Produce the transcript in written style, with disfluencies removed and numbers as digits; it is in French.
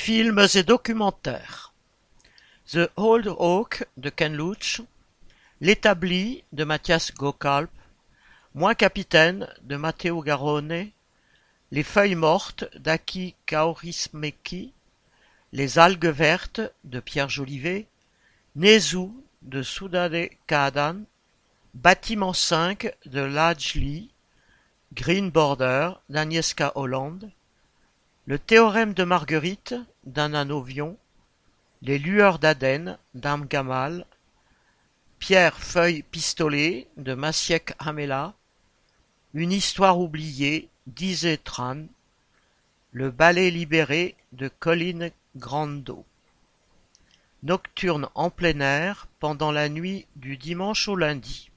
Films et documentaires. The Old Oak de Ken Loach, L'établi de Mathias Gokalp, Moi capitaine de Matteo Garrone, Les feuilles mortes d'Aki Kaurismäki, Les algues vertes de Pierre Jolivet, Nezu de Soudade Kaadan, Bâtiment 5 de Lajli, Green Border d'Agnieszka Holland, Le théorème de Marguerite d'Anna Novion, Les lueurs d'Aden d'Am Gamal, Pierre Feuille Pistolet de Maciek Hamela, Une histoire oubliée d'Ise Tran, Le ballet libéré de Colin Grando. Nocturne en plein air pendant la nuit du dimanche au lundi.